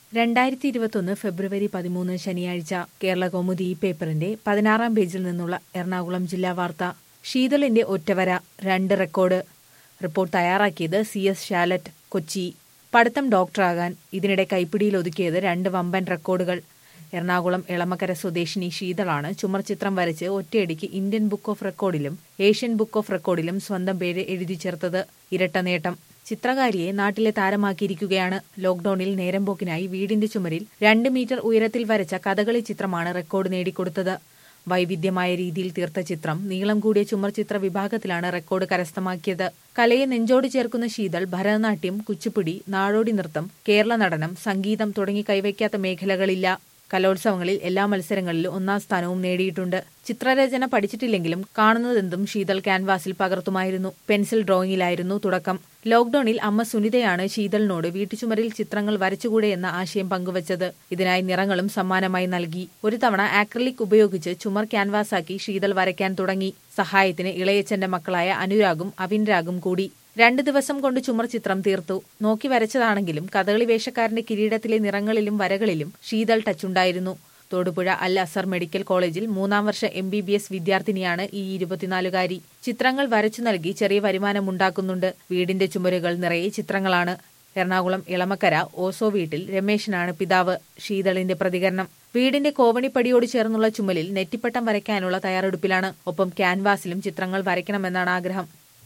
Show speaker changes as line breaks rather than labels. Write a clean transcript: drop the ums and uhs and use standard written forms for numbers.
2021 ഫെബ്രുവരി 13 ശനിയാഴ്ച കേരളകൗമുദി ഈ പേപ്പറിന്റെ 16-ാം പേജിൽ നിന്നുള്ള എറണാകുളം ജില്ലാ വാർത്ത. ശീതളിന്റെ ഒറ്റവര 2 റെക്കോർഡ്. റിപ്പോർട്ട് തയ്യാറാക്കിയത് CS ഷാലറ്റ്, കൊച്ചി. പഠിത്തം ഡോക്ടറാകാൻ ഇതിനിടെ കൈപ്പിടിയിലൊതുക്കിയത് 2 വമ്പൻ റെക്കോർഡുകൾ. എറണാകുളം എളമക്കര സ്വദേശിനി ശീതളാണ് ചുമർ ചിത്രം വരച്ച് ഒറ്റയടിക്ക് ഇന്ത്യൻ ബുക്ക് ഓഫ് റെക്കോർഡിലും ഏഷ്യൻ ബുക്ക് ഓഫ് റെക്കോർഡിലും സ്വന്തം പേര് എഴുതി ചേർത്തത്. ഇരട്ട നേട്ടം. ചിത്രകാരിയെ നാട്ടിലെ താരമാക്കിയിരിക്കുകയാണ്. ലോക്ഡൌണിൽ നേരംപോക്കിനായി വീടിന്റെ ചുമരിൽ 2 മീറ്റർ ഉയരത്തിൽ വരച്ച കഥകളി ചിത്രമാണ് റെക്കോർഡ് നേടിക്കൊടുത്തത്. വൈവിധ്യമായ രീതിയിൽ തീർത്ത ചിത്രം നീളം കൂടിയ ചുമർ ചിത്ര വിഭാഗത്തിലാണ് റെക്കോർഡ് കരസ്ഥമാക്കിയത്. കലയെ നെഞ്ചോട് ചേർക്കുന്ന ശീതൾ ഭരതനാട്യം, കുച്ചിപ്പുടി, നാടോടി നൃത്തം, കേരള നടനം, സംഗീതം തുടങ്ങി കൈവയ്ക്കാത്ത മേഖലകളില്ല. കലോത്സവങ്ങളിൽ എല്ലാ മത്സരങ്ങളിലും 1-ാം സ്ഥാനവും നേടിയിട്ടുണ്ട്. ചിത്രരചന പഠിച്ചിട്ടില്ലെങ്കിലും കാണുന്നതെന്തും ശീതൾ ക്യാൻവാസിൽ പകർത്തുമായിരുന്നു. പെൻസിൽ ഡ്രോയിങ്ങിലായിരുന്നു തുടക്കം. ലോക്ഡൌണിൽ അമ്മ സുനിതയാണ് ശീതളിനോട് വീട്ടുചുമരിൽ ചിത്രങ്ങൾ വരച്ചുകൂടെ എന്ന ആശയം പങ്കുവച്ചത്. ഇതിനായി നിറങ്ങളും സമ്മാനമായി നൽകി. ഒരു തവണ ആക്രിലിക് ഉപയോഗിച്ച് ചുമർ ക്യാൻവാസാക്കി ശീതൾ വരയ്ക്കാൻ തുടങ്ങി. സഹായത്തിന് ഇളയച്ചന്റെ മക്കളായ അനുരാഗും അവിൻരാഗും കൂടി. 2 ദിവസം കൊണ്ട് ചുമർ ചിത്രം തീർത്തു. നോക്കി വരച്ചതാണെങ്കിലും കഥകളി വേഷക്കാരന്റെ കിരീടത്തിലെ നിറങ്ങളിലും വരകളിലും ശീതൾ ടച്ചുണ്ടായിരുന്നു. തൊടുപുഴ അൽ അസർ മെഡിക്കൽ കോളേജിൽ 3-ാം വർഷ MBBS വിദ്യാർത്ഥിനിയാണ് ഈ 24-കാരി. ചിത്രങ്ങൾ വരച്ചു നൽകി ചെറിയ വരുമാനമുണ്ടാക്കുന്നുണ്ട്. വീടിന്റെ ചുമരുകൾ നിറയെ ചിത്രങ്ങളാണ്. എറണാകുളം ഇളമക്കര ഓസോ വീട്ടിൽ രമേശനാണ് പിതാവ്. ശീതളിന്റെ പ്രതികരണം: വീടിന്റെ കോവണിപ്പടിയോട് ചേർന്നുള്ള ചുമലിൽ നെറ്റിപ്പട്ടം വരയ്ക്കാനുള്ള തയ്യാറെടുപ്പിലാണ്. ഒപ്പം ക്യാൻവാസിലും ചിത്രങ്ങൾ വരയ്ക്കണമെന്നാണ് ആഗ്രഹം.